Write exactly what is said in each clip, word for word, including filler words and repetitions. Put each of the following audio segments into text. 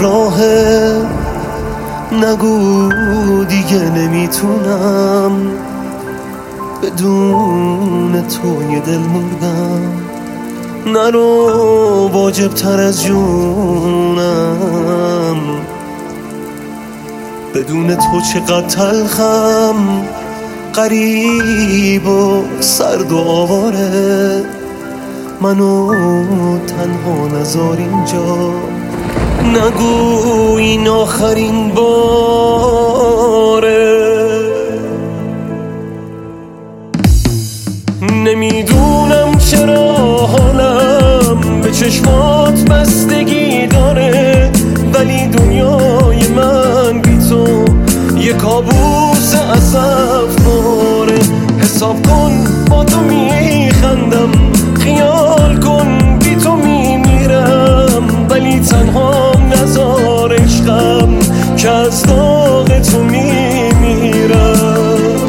راهه، نگو دیگه نمیتونم بدون تو یه دل مردم. نرو واجب تر از جونم، بدون تو چقدر تلخم، غریب و سرد و آواره. منو تنها نذار اینجا، نگو این آخرین باره. نمیدونم چرا حالم به چشمات بستگی داره، ولی دنیای من بی تو یه کابوس اسف باره. حساب کن با تو میخندم، خیال کن بی تو میمیرم، ولی تنها نذار عشقم که از داغ تو میمیرم.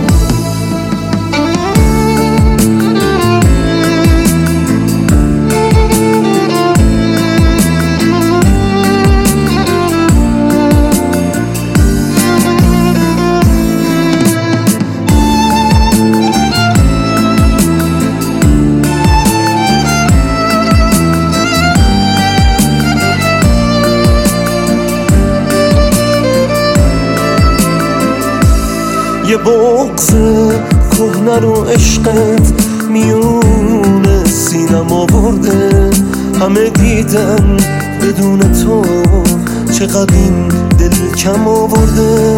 یه بغض کهنه رو عشقت میون سینم آورده، همه دیدن بدون تو چقدر این دل کم آورده.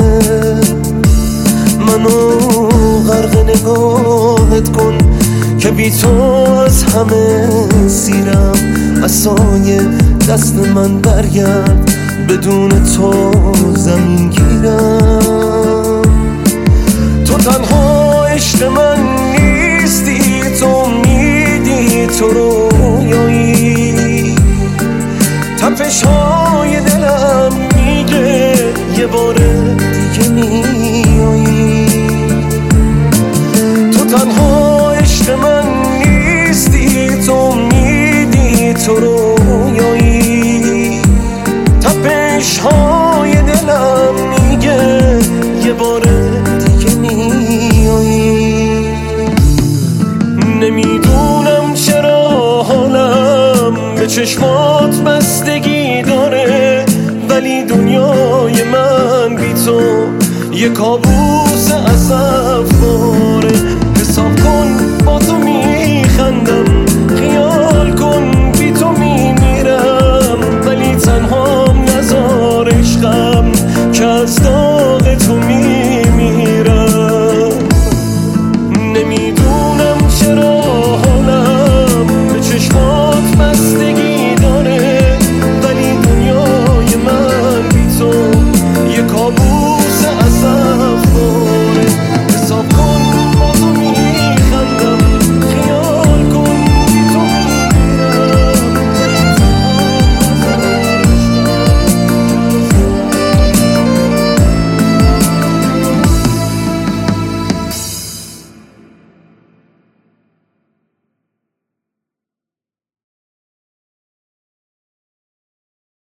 منو غرق نگاهت کن که بی تو از همه سیرم، عصای دست من برگرد، بدون تو زمین گیرم. تو تنها عشق من نیستی، تو میدی تو رویایی، تپش های دلم میگه یه بار دیگه میایی. تو تنها عشق من نیستی، تو میدی تو رویایی، تپش های دلم میگه یه بار نمیدونم چرا حالم به چشمات بستگی داره، ولی دنیای من بی تو یه کابوس اسف باره. حساب کن با تو میخندم، خیال کن بی تو میمیرم، ولی تنها نذار عشقم که از